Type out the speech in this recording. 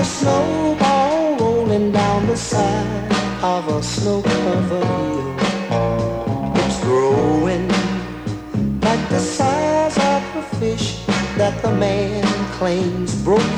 a snowball rolling down the side of a snow-covered hill. It's growing like the size of the fish that the man claims broke